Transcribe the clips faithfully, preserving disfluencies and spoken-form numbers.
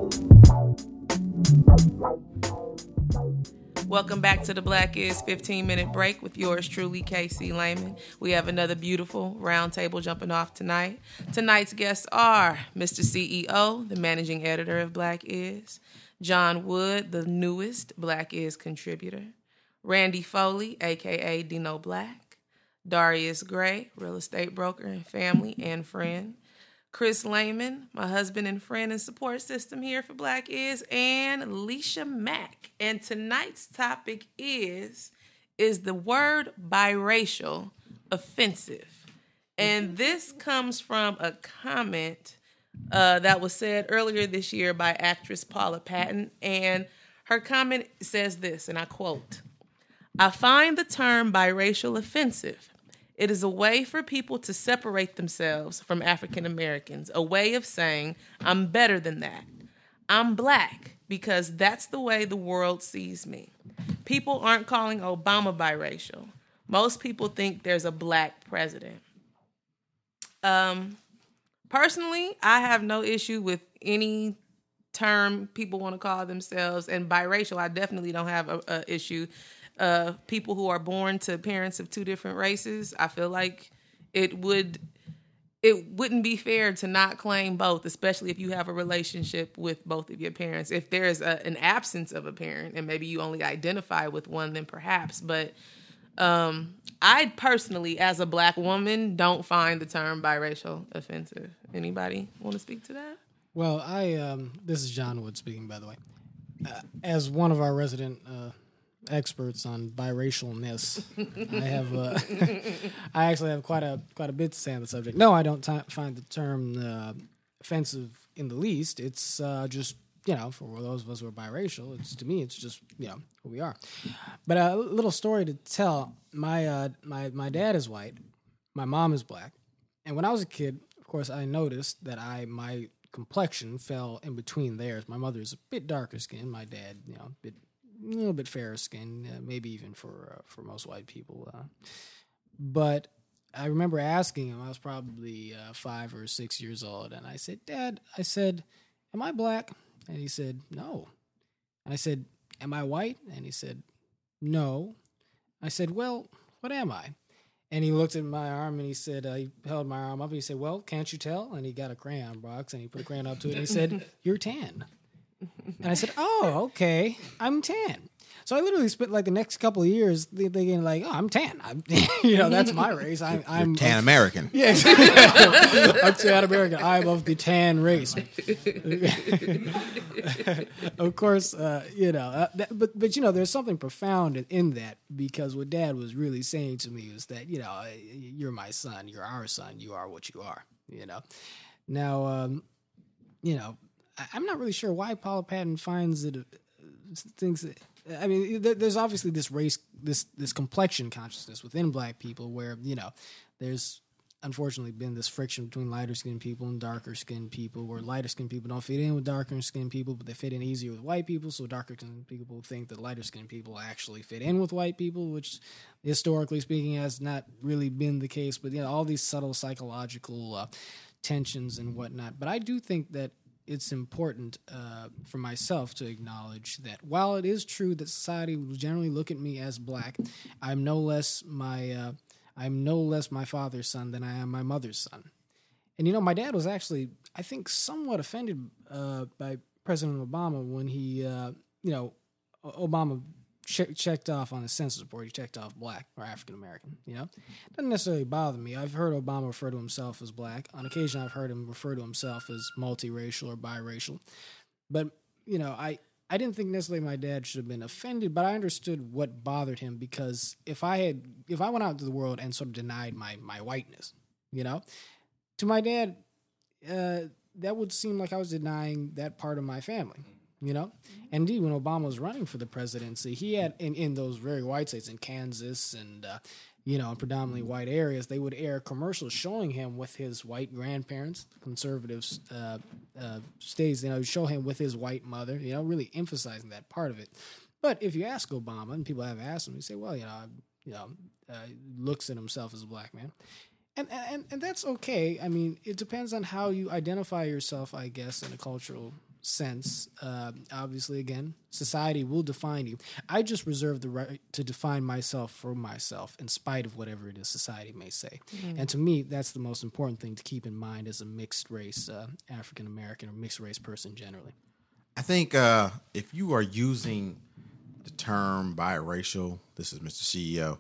Welcome back to the Black Is fifteen minute break with yours truly, K C Lehman. We have another beautiful roundtable jumping off tonight. Tonight's guests are Mister C E O, the managing editor of Black Is, John Wood, the newest Black Is contributor, Randy Foley, a k a. Dino Black, Darius Gray, real estate broker and family and friend, Chris Lehman, my husband and friend and support system here for Black Is, and Leisha Mack. And tonight's topic is, is the word biracial offensive? And this comes from a comment uh, that was said earlier this year by actress Paula Patton. And her comment says this, and I quote, "I find the term biracial offensive. It is a way for people to separate themselves from African Americans, a way of saying, I'm better than that. I'm black because that's the way the world sees me. People aren't calling Obama biracial. Most people think there's a black president." Um, personally, I have no issue with any term people want to call themselves, and biracial, I definitely don't have a, a issue. Uh, people who are born to parents of two different races, I feel like it would it wouldn't be fair to not claim both, especially if you have a relationship with both of your parents. If there's a, an absence of a parent and maybe you only identify with one, then perhaps. But um, I personally, as a black woman, don't find the term biracial offensive. Anybody want to speak to that? Well, I um, this is John Wood speaking, by the way. Uh, as one of our resident uh, experts on biracialness, I have uh, I actually have quite a quite a bit to say on the subject. No, I don't t- find the term uh, offensive in the least. It's uh, just, you know, for those of us who are biracial, it's to me it's just, you know, who we are. But a little story to tell. My uh, my my dad is white, my mom is black, and when I was a kid, of course, I noticed that I my complexion fell in between theirs. My mother is a bit darker skinned. My dad, you know, a bit. A little bit fairer skin, uh, maybe even for uh, for most white people. Uh, but I remember asking him, I was probably uh, five or six years old, and I said, "Dad," I said, "am I black?" And he said, "No." And I said, "Am I white?" And he said, "No." I said, "Well, what am I?" And he looked at my arm and he said, uh, he held my arm up and he said, "Well, can't you tell?" And he got a crayon box and he put a crayon up to it and he said, "You're tan." And I said, "Oh, okay, I'm tan." So I literally spent like the next couple of years thinking like, "Oh, I'm tan. I'm, you know, that's my race. I'm, I'm You're tan American." Yeah, exactly. I'm tan American. I'm of the tan race. Of course, uh, you know, uh, that, but but you know, there's something profound in that, because what Dad was really saying to me was that, you know, you're my son, you're our son, you are what you are. You know, now, um, you know. I'm not really sure why Paula Patton finds it, uh, thinks that, I mean, there's obviously this race, this this complexion consciousness within black people where, you know, there's unfortunately been this friction between lighter-skinned people and darker-skinned people, where lighter-skinned people don't fit in with darker-skinned people, but they fit in easier with white people, so darker-skinned people think that lighter-skinned people actually fit in with white people, which, historically speaking, has not really been the case. But, you know, all these subtle psychological uh, tensions and whatnot. But I do think that it's important uh, for myself to acknowledge that while it is true that society will generally look at me as black, I'm no less my uh, I'm no less my father's son than I am my mother's son. And you know, my dad was actually, I think, somewhat offended uh, by President Obama when he, uh, you know, Obama che- checked off on the census report. He checked off black or African American. You know, it doesn't necessarily bother me. I've heard Obama refer to himself as black. On occasion, I've heard him refer to himself as multiracial or biracial. But you know, I. I didn't think necessarily my dad should have been offended, but I understood what bothered him, because if I had, if I went out into the world and sort of denied my, my whiteness, you know, to my dad, uh, that would seem like I was denying that part of my family, you know. And indeed, when Obama was running for the presidency, he had, in, in those very white states, in Kansas and, uh, you know, in predominantly white areas, they would air commercials showing him with his white grandparents, conservative uh, uh, states, you know, show him with his white mother, you know, really emphasizing that part of it. But if you ask Obama, and people have asked him, you say, well, you know, you know, uh, looks at himself as a black man. And, and and that's okay. I mean, it depends on how you identify yourself, I guess, in a cultural sense, uh, obviously, again, society will define you. I just reserve the right to define myself for myself in spite of whatever it is society may say. Mm-hmm. And to me, that's the most important thing to keep in mind as a mixed race uh, African American or mixed race person generally. I think uh, if you are using the term biracial, this is Mister C E O,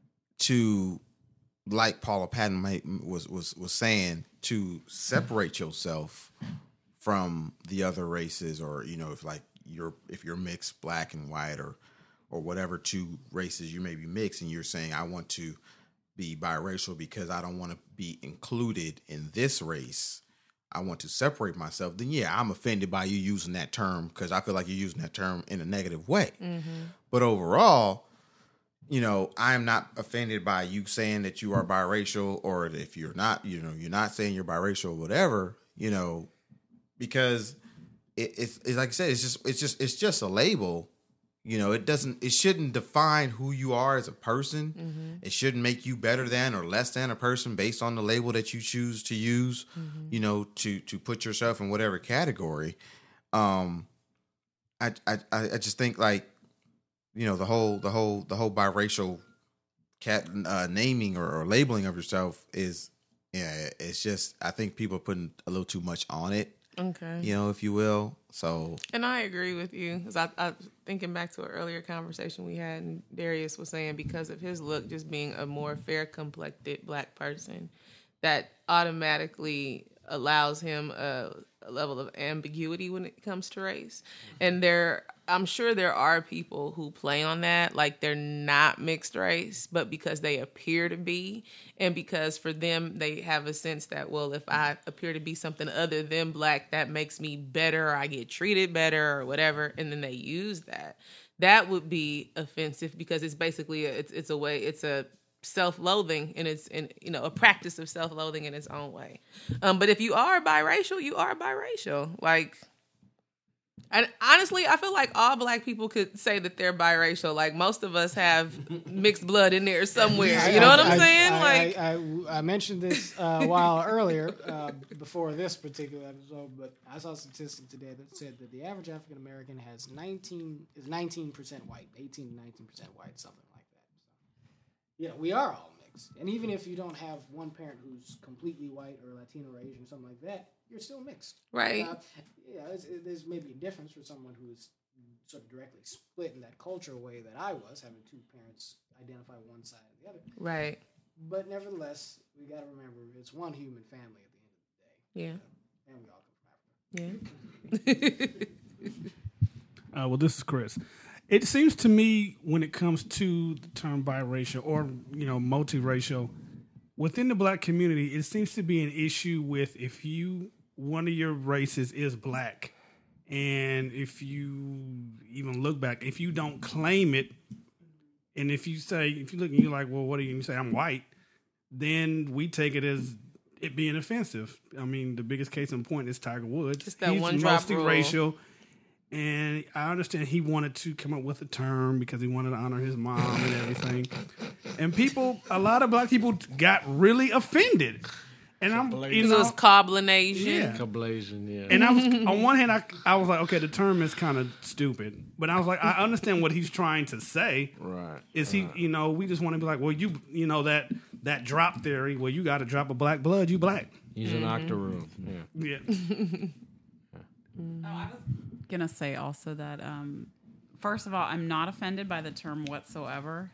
to, like Paula Patton might, was, was, was saying, to separate yourself from the other races, or, you know, if like you're if you're mixed, black and white, or or whatever two races you may be mixed, and you're saying I want to be biracial because I don't want to be included in this race, I want to separate myself, then yeah, I'm offended by you using that term because I feel like you're using that term in a negative way. Mm-hmm. But overall, you know, I'm not offended by you saying that you are biracial, or if you're not, you know, you're not saying you're biracial or whatever, you know, because it, it's, it's like I said, it's just, it's just, it's just a label. You know, it doesn't, it shouldn't define who you are as a person. Mm-hmm. It shouldn't make you better than or less than a person based on the label that you choose to use, mm-hmm. you know, to, to put yourself in whatever category. Um, I, I, I just think like, you know, the whole, the whole, the whole biracial cat uh, naming or, or labeling of yourself is, yeah, it's just, I think people are putting a little too much on it. Okay. You know, if you will. So. And I agree with you, because I, I thinking back to an earlier conversation we had, and Darius was saying because of his look just being a more fair complected black person, that automatically allows him a, a level of ambiguity when it comes to race. And there, I'm sure there are people who play on that, like they're not mixed race, but because they appear to be, and because for them they have a sense that, well, if I appear to be something other than black, that makes me better, or I get treated better, or whatever, and then they use that. That would be offensive, because it's basically a, it's it's a way it's a self-loathing, and it's in you know a practice of self-loathing in its own way. Um, but if you are biracial, you are biracial, like. And honestly, I feel like all black people could say that they're biracial. Like most of us have mixed blood in there somewhere. You know what I'm I, saying? I, like I, I, I mentioned this uh, a while earlier uh, before this particular episode, but I saw a statistic today that said that the average African American has nineteen is nineteen percent white, eighteen to nineteen percent white, something like that. So, you know, we are all mixed, and even if you don't have one parent who's completely white or Latino or Asian or something like that, you're still mixed. Right. Uh, yeah, it's, it, there's maybe a difference for someone who's sort of directly split in that cultural way that I was, having two parents identify one side or the other. Right. But nevertheless, we got to remember it's one human family at the end of the day. Yeah. Uh, and we all come from Africa. Yeah. uh, well, this is Chris. It seems to me when it comes to the term biracial or, you know, multiracial, within the black community, it seems to be an issue with if you, one of your races is black, and if you even look back, if you don't claim it, and if you say, if you look and you're like, well, what do you, and you say, I'm white, then we take it as it being offensive. I mean, the biggest case in point is Tiger Woods. Just that He's one drop mostly rule. racial. And I understand he wanted to come up with a term because he wanted to honor his mom and everything. And people, a lot of black people got really offended. And I'm, you Because know, it was Coblinasian. yeah. Cablasian, yeah. And I was on one hand, I, I was like, okay, the term is kind of stupid, but I was like, I understand what he's trying to say. Right. Is he, you know, we just want to be like, well, you, you know, that that drop theory. Well, you got to drop a black blood, you black. He's an octoroom. Yeah. Yeah. Oh, I was gonna say also that um, first of all, I'm not offended by the term whatsoever.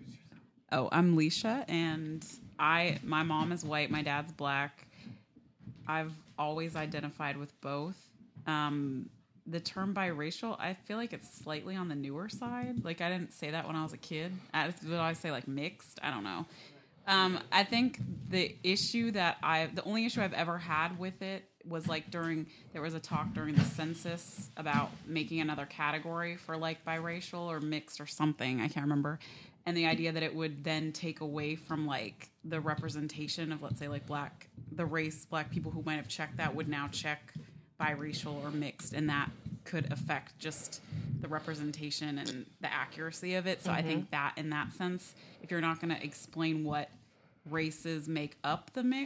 Oh, I'm Leisha, and I my mom is white, my dad's black. I've always identified with both. Um, the term biracial, I feel like it's slightly on the newer side. Like I didn't say that when I was a kid. I, did I say like mixed? I don't know. Um, I think the issue that I, the only issue I've ever had with it was like during, there was a talk during the census about making another category for like biracial or mixed or something. I can't remember. And the idea that it would then take away from like the representation of, let's say like black, the race, black people who might have checked that would now check biracial or mixed. And that could affect just the representation and the accuracy of it. So mm-hmm. I think that in that sense, if you're not going to explain what races make up the mix,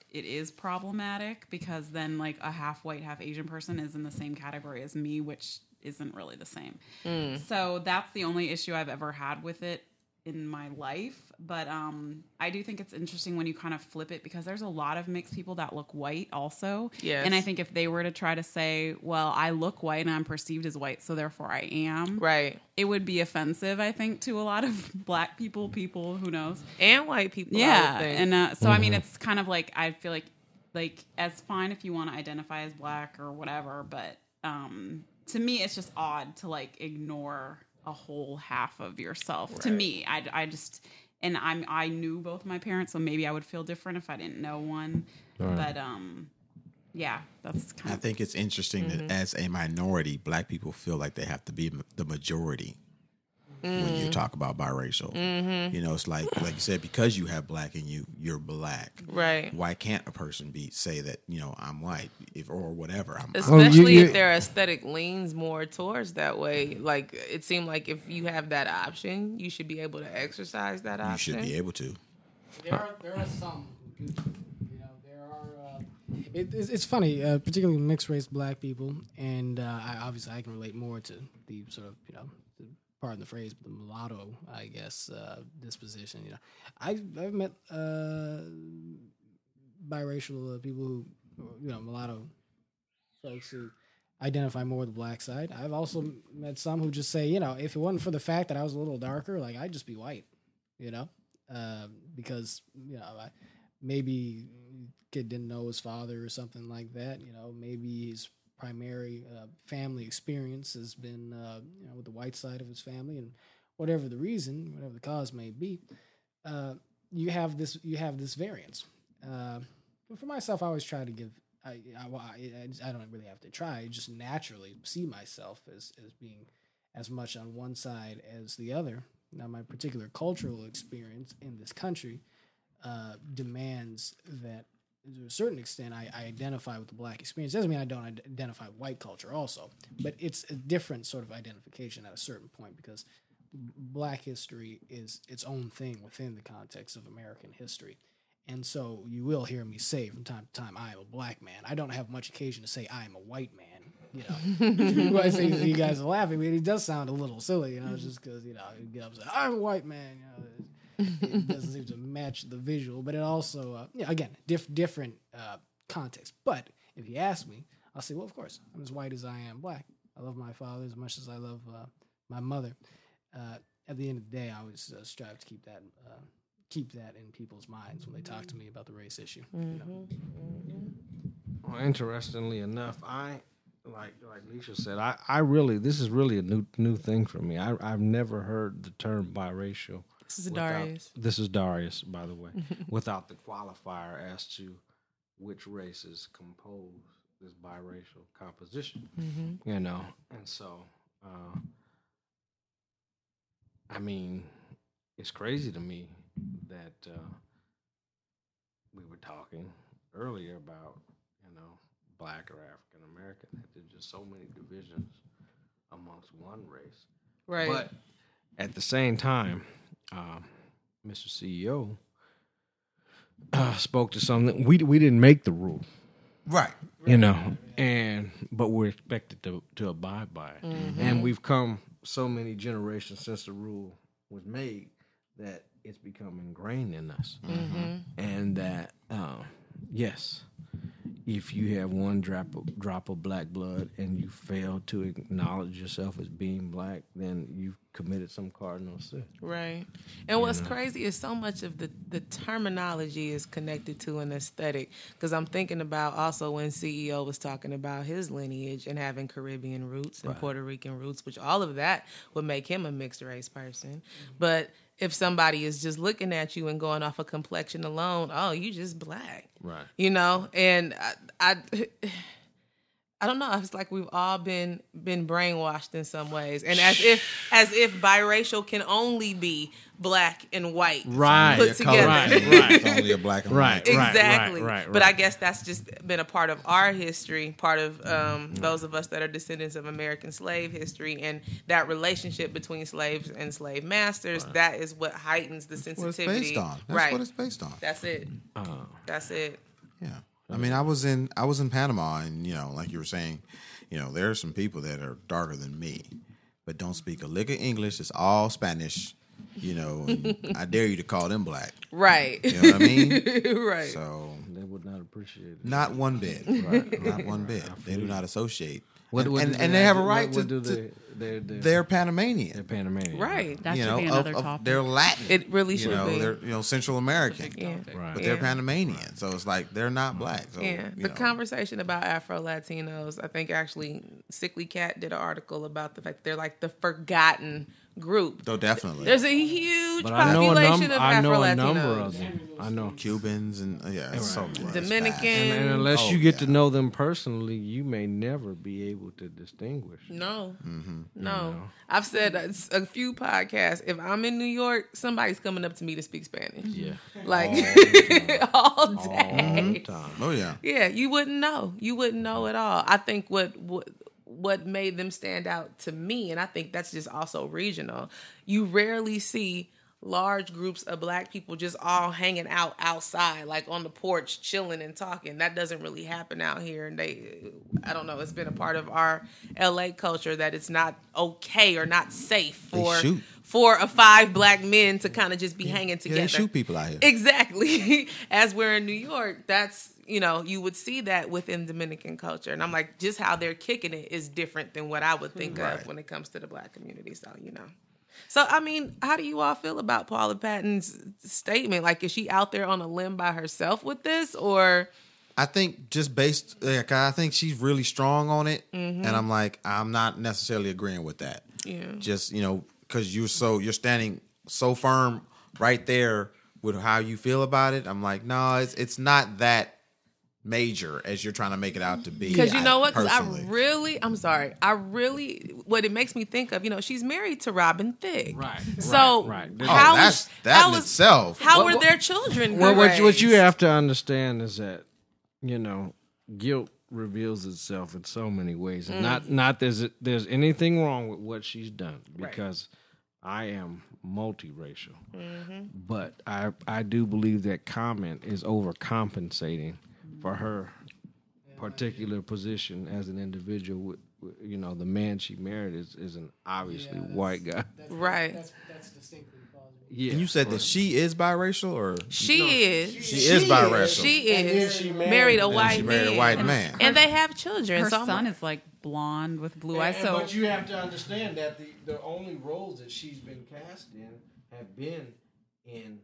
it is problematic because then like a half white, half Asian person is in the same category as me, which isn't really the same. Mm. So that's the only issue I've ever had with it in my life. But um, I do think it's interesting when you kind of flip it because there's a lot of mixed people that look white also. Yes. And I think if they were to try to say, well, I look white and I'm perceived as white, so therefore I am. Right. It would be offensive, I think, to a lot of black people, people, who knows. And white people. Yeah. And uh, so, mm-hmm. I mean, it's kind of like, I feel like, like, as fine if you want to identify as black or whatever, but um, to me, it's just odd to, like, ignore a whole half of yourself. Right. To me, I, I just, and I'm, I knew both my parents, so maybe I would feel different if I didn't know one. Right. But, um, yeah, that's kind I of. I think it's interesting mm-hmm. that as a minority, black people feel like they have to be the majority mm. when you talk about biracial. Mm-hmm. You know, it's like, like you said, because you have black in you, you're black. Right. Why can't a person be say that, you know, I'm white if or whatever? I'm, Especially oh, you, you, if their aesthetic leans more towards that way. Like, it seemed like if you have that option, you should be able to exercise that option. You should be able to. There are, there are some who do. You know, there are. Uh, it, it's, it's funny, uh, particularly mixed race black people, and uh, I, obviously I can relate more to the sort of, you know, pardon the phrase, but the mulatto, I guess, uh, disposition. You know, I've I've met uh, biracial uh, people who, you know, mulatto folks who identify more with the black side. I've also met some who just say, you know, if it wasn't for the fact that I was a little darker, like I'd just be white, you know, uh, because you know I, maybe kid didn't know his father or something like that. You know, maybe his primary uh, family experience has been, uh, you know, with the white side of his family, and whatever the reason, whatever the cause may be, uh, you have this, you have this variance. Uh, but for myself, I always try to give. I, I, I, I don't really have to try. I just naturally see myself as as being as much on one side as the other. Now, my particular cultural experience in this country uh, demands that, to a certain extent, I, I identify with the black experience. Doesn't mean I don't identify with white culture also, but it's a different sort of identification at a certain point because black history is its own thing within the context of American history. And so you will hear me say from time to time, I am a black man. I don't have much occasion to say I am a white man. You know, I say you guys are laughing, but it does sound a little silly, you know, just because, you know, you get up and say, I'm a white man, you know, it, it doesn't seem to match the visual, but it also, uh, yeah, again, diff- different uh, context. But if you ask me, I'll say, well, of course, I'm as white as I am black. I love my father as much as I love uh, my mother. Uh, at the end of the day, I always uh, strive to keep that uh, keep that in people's minds when they talk to me about the race issue. Mm-hmm. You know? Mm-hmm. Well, interestingly enough, I like like Leisha said, I, I really this is really a new new thing for me. I I've never heard the term biracial. This is without, Darius. This is Darius, by the way, without the qualifier as to which races compose this biracial composition. Mm-hmm. You know, and so uh, I mean, it's crazy to me that uh, we were talking earlier about, you know, black or African American, that there's just so many divisions amongst one race. Right. But at the same time, uh, Mister C E O uh, spoke to something. We we didn't make the rule. Right. You know, and but we're expected to, to abide by it. Mm-hmm. And we've come so many generations since the rule was made that it's become ingrained in us. Mm-hmm. And that, uh, yes, if you have one drop of, drop of black blood and you fail to acknowledge yourself as being black, then you've committed some cardinal sin. Right. And what's you know? crazy is so much of the, the terminology is connected to an aesthetic. Because I'm thinking about also when C E O was talking about his lineage and having Caribbean roots and right. Puerto Rican roots, which all of that would make him a mixed race person. Mm-hmm. But if somebody is just looking at you and going off a complexion alone, oh, you just black. Right. You know? And I... I I don't know. It's like we've all been been brainwashed in some ways, and as if as if biracial can only be black and white right. put together. Right, right. It's only a black and right, white. Exactly. Right, right, right, but I guess that's just been a part of our history, part of um, mm-hmm. those of us that are descendants of American slave history, and that relationship between slaves and slave masters. Right. That is what heightens the that's sensitivity. What it's based on. That's right. what it's based on. That's it. Uh, that's it. Yeah. I mean, I was in I was in Panama, and you know, like you were saying, you know, there are some people that are darker than me, but don't speak a lick of English. It's all Spanish. You know, and I dare you to call them black. Right. You know what I mean? Right. So They would not appreciate it. not one bit. Right. Not one bit. They do not associate. What, and what and, do and they have a what- right what to, do to they, they're, they're, they're Panamanian. they're Panamanian. Right. That you should know, be of- another of- topic. they're Latin. It really you should know, be. they're you know Central American. Yeah. Right. But they're Yeah. Panamanian, so it's like they're not black. So, Yeah, you the know. conversation about Afro Latinos, I think actually Sickly Cat did an article about the fact that they're like the forgotten group. Oh, definitely. There's a huge But I know a, population num- of I know Afro a number of Latinos. them. I know. Cubans and uh, yeah, it's so much. Dominican. And, and unless Oh, you get yeah. to know them personally, you may never be able to distinguish. No, Mm-hmm. no. know. I've said a, a few podcasts. If I'm in New York, somebody's coming up to me to speak Spanish. Yeah. Like all day. All the time. Oh yeah. Yeah, you wouldn't know. You wouldn't know at all. I think what what what made them stand out to me, and I think that's just also regional. You rarely see large groups of black people just all hanging out outside, like on the porch, chilling and talking. That doesn't really happen out here. And they, I don't know, it's been a part of our L A culture that it's not okay or not safe for shoot. four or five black men to kind of just be hanging Yeah, together. they shoot people out here. Exactly. As we're in New York, that's, you know, you would see that within Dominican culture. And I'm like, just how they're kicking it is different than what I would think Right. of when it comes to the black community. So, you know. So, I mean, how do you all feel about Paula Patton's statement? Like, is she out there on a limb by herself with this, or? I think just based, like, I think she's really strong on it, Mm-hmm. and I'm like, I'm not necessarily agreeing with that. Yeah. Just you know, because you're so you're standing so firm right there with how you feel about it. I'm like, no, it's it's not that major as you're trying to make it out to be. Because you know what? Because I personally. really, I'm sorry, I really, what it makes me think of, you know, she's married to Robin Thicke. Right. So, Right. right. Oh, how that's was- that how in was- itself. How Well, were well- their children? Well, what, you- what you raised? have to understand is that, you know, guilt reveals itself in so many ways. And not not there's there's anything wrong with what she's done, because I am multiracial. But I I do believe that comment is overcompensating for her particular position as an individual. With, with, you know, the man she married is, is an obviously white guy. Right. That's distinctly plausible. Yeah. And you said that she is biracial, or She is. she is biracial. She is she married, married- a and white she married man. a white man. And they have children. Her so I'm son like- is like blonde with blue eyes. So but you have to understand that the, the only roles that she's been cast in have been in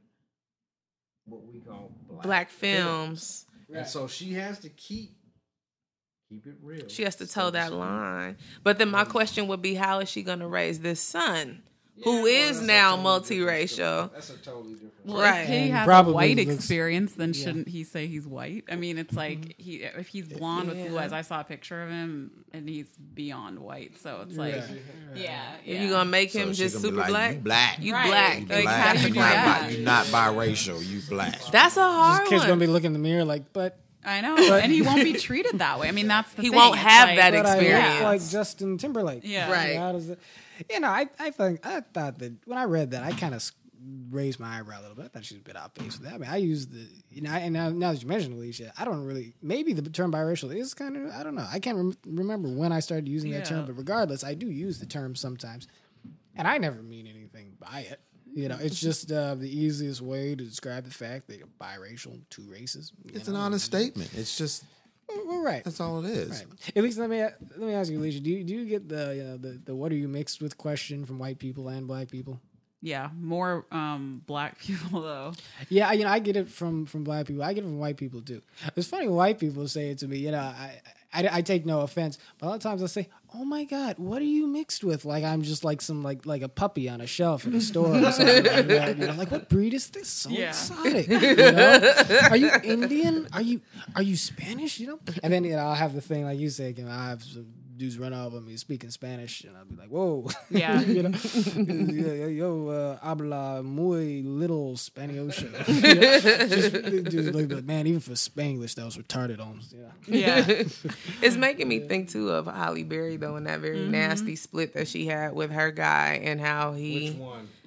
what we call black, black film. films. And so she has to keep keep it real. She has to So toe to that speak. line. But then my question would be, how is she going to raise this son, Yeah, who well, is that's a now totally different multiracial? story. That's a totally different. well, Right. if he And has a probably white looks- experience, then yeah. shouldn't he say he's white? I mean, it's like he if he's blonde with blue Yeah. eyes. I saw a picture of him, and he's beyond white. So it's like, Yeah. yeah, If yeah. you're going to make So him she just gonna be super like, black? You black. You Right. black. You Like, black. how do you You're do not that? bi- You're not biracial. You black. That's a hard Kid's gonna one. be looking in the mirror like, but I know, and he won't be treated that way. I mean, that's the He thing. won't It's have like- that but I experience. look like Justin Timberlake. Yeah. Right. How does it? You know, I I think I thought that when I read that, I kind of raised my eyebrow a little bit. I thought she was a bit off base with that. I mean, I use the you know, and now, now that you mentioned Alicia, I don't really. Maybe the term biracial is kind of I don't know. I can't rem- remember when I started using that Yeah. term, but regardless, I do use the term sometimes, and I never mean anything by it. You know, it's just uh, the easiest way to describe the fact that you're biracial, two races. you It's know. an honest statement. It's just Well, right. that's all it is. Right. At least let me let me ask you, Alicia. Do you, do you get the you know the, the what are you mixed with question from white people and black people? Yeah, more um, black people though. Yeah, I- you know I get it from from black people. I get it from white people too. It's funny when white people say it to me. You know, I I, I take no offense, but a lot of times I say, "Oh my God, what are you mixed with?" Like I'm just like some like like a puppy on a shelf in a store or something like that. You know, like what breed is this? So Yeah. exotic. You know? Are you Indian? Are you are you Spanish? You know? And then you know I'll have the thing like you said. You know, I have some dudes run up on me speaking Spanish, and I'll be like, "Whoa, Yeah. you know, yo, yo uh, habla muy little Spanioso." You know? Just, dudes look like, man, even for Spanglish, that was retarded almost. Yeah. Yeah, It's making me think too of Holly Berry though, and that very nasty split that she had with her guy, and how he Which one?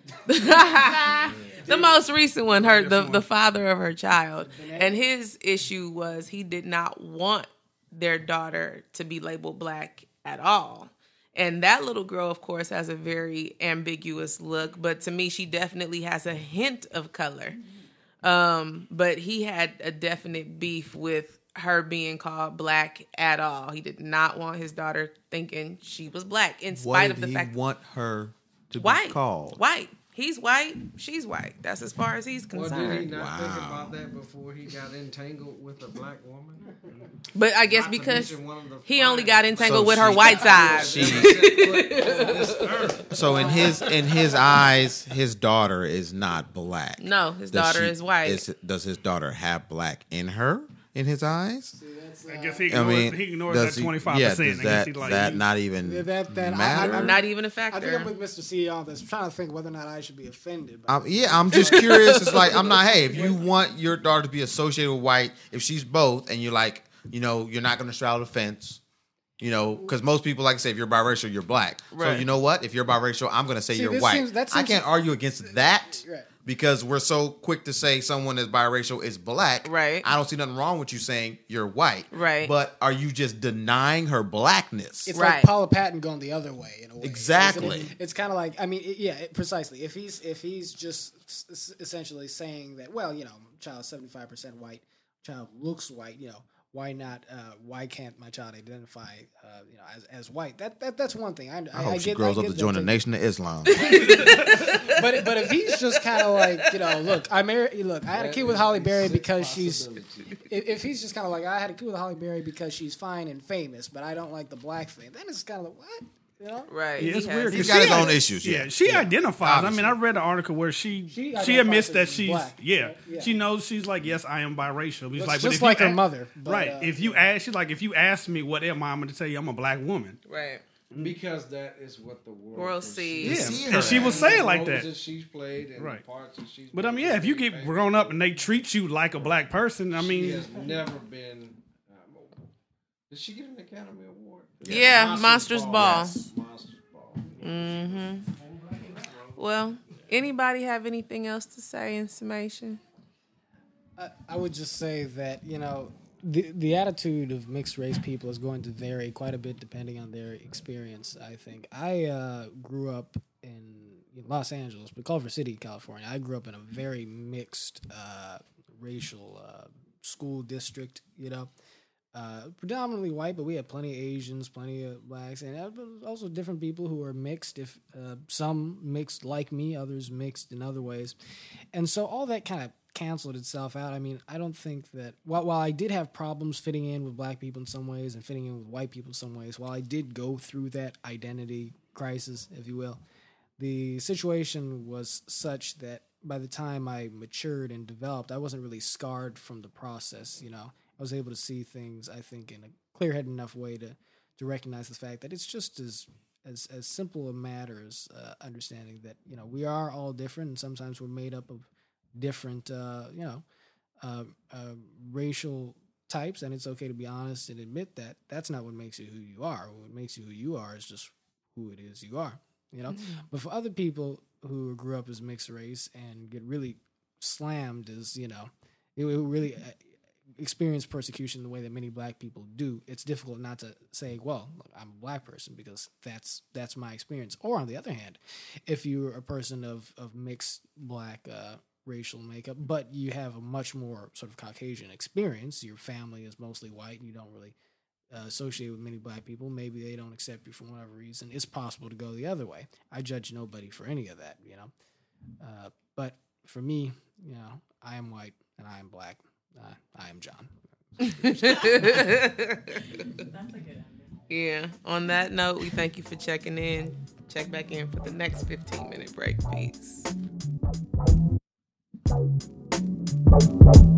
The most recent one, her the, the father of her child. And his issue was he did not want their daughter to be labeled black at all. And that little girl, of course, has a very ambiguous look, but to me, she definitely has a hint of color. Um, but he had a definite beef with her being called black at all. He did not want his daughter thinking she was black, in spite What of did the he fact want her to white, be called? white. He's white, she's white. That's as far as he's Well, concerned. did he not think Wow. about that before he got entangled with a black woman? But I guess Not to because mention one of the he only finest- got entangled So with her she- white side. She, This earth. so in his in his eyes, his daughter is not black. No, his Does daughter she- is white. is- does his daughter have black in her? In his eyes? I guess he I ignores, mean, he ignores does that he- twenty five Yeah, percent. does I that, guess he like that you- not even Yeah, that- that- I- matter? I- I'm Not even a I think factor. I'm with Mister C E O on this. I'm trying to think whether or not I should be offended. By Um, this. yeah, I'm just curious. It's like I'm not. Hey, if you want your daughter to be associated with white, if she's both, and you're like, you know, you're not going to straddle the fence, you know, because most people like to say if you're biracial, you're black. So Right. you know what? If you're biracial, I'm going to say See, you're this white. seems- that I seems- can't argue against that Right. because we're so quick to say someone is biracial is black. Right. I don't see nothing wrong with you saying you're white. Right. But are you just denying her blackness? It's Right. like Paula Patton going the other way in a way. Exactly. Isn't it? It's kind of like I mean, it, yeah, it, precisely. If he's if he's just s- s- essentially saying that, well, you know, child seventy five percent white, child looks white, you know, why not? Uh, why can't my child identify, uh, you know, as, as white? That, that that's one thing. I, I hope I she get, grows I up get to join that the thing. Nation of Islam. But but if he's just kind of like, you know, look, I married. Look, I had a kid with Holly Berry because she's. If, if he's just kind of like, I had a kid with Holly Berry because she's fine and famous, but I don't like the black thing, then it's kind of like, what? You know? Right. Yeah, he it's has- weird. He's 'cause got she his own ad- issues, yeah. Yeah, she Yeah. identifies. I Obviously. mean, I read an article where she She she, identifies admits as that she's black. yeah, Yeah. she knows she's like, yes, I am biracial. He's Looks like, but just if like you her a- mother, but, right? uh, if you ask, she's like, if you ask me what am I, I'm going to tell you I'm a black woman. Right. Because that is what the world, World perceives. sees. Yeah, see her and she will as. say it The like roles that. that she's played and Right. the parts that she's. But I played mean, yeah, if you that get she grown up and they treat you like a black person, I She mean, has never been. Um, did she get an Academy Award? Yeah, Monsters Ball. Yes, Monsters Ball. Mm-hmm. Well, anybody have anything else to say in summation? I, I would just say that, you know, the the attitude of mixed race people is going to vary quite a bit depending on their experience, I think. I uh, grew up in Los Angeles, but Culver City, California. I grew up in a very mixed uh, racial uh, school district, you know. Uh, predominantly white, but we had plenty of Asians, plenty of blacks, and uh, but also different people who were mixed. If uh, some mixed like me, others mixed in other ways, and so all that kind of canceled itself out. I mean, I don't think that while, while I did have problems fitting in with black people in some ways and fitting in with white people in some ways, while I did go through that identity crisis, if you will, the situation was such that by the time I matured and developed, I wasn't really scarred from the process, you know. I was able to see things, I think, in a clear-headed enough way to, to recognize the fact that it's just as as as simple a matter as uh, understanding that, you know, we are all different, and sometimes we're made up of different, uh, you know, uh, uh, racial types, and it's okay to be honest and admit that. That's not what makes you who you are. What makes you who you are is just who it is you are, you know. Mm-hmm. But for other people who grew up as mixed race and get really slammed as, you know, it, it really... Uh, experience persecution the way that many black people do, it's difficult not to say, well, look, I'm a black person because that's that's my experience. Or on the other hand, if you're a person of, of mixed black uh, racial makeup, but you have a much more sort of Caucasian experience, your family is mostly white and you don't really uh, associate with many black people, maybe they don't accept you for whatever reason, it's possible to go the other way. I judge nobody for any of that, you know. Uh, but for me, you know, I am white and I am black. Uh, I am John. That's a good ending. Yeah. On that note, we thank you for checking in. Check back in for the next fifteen minute break. Peace.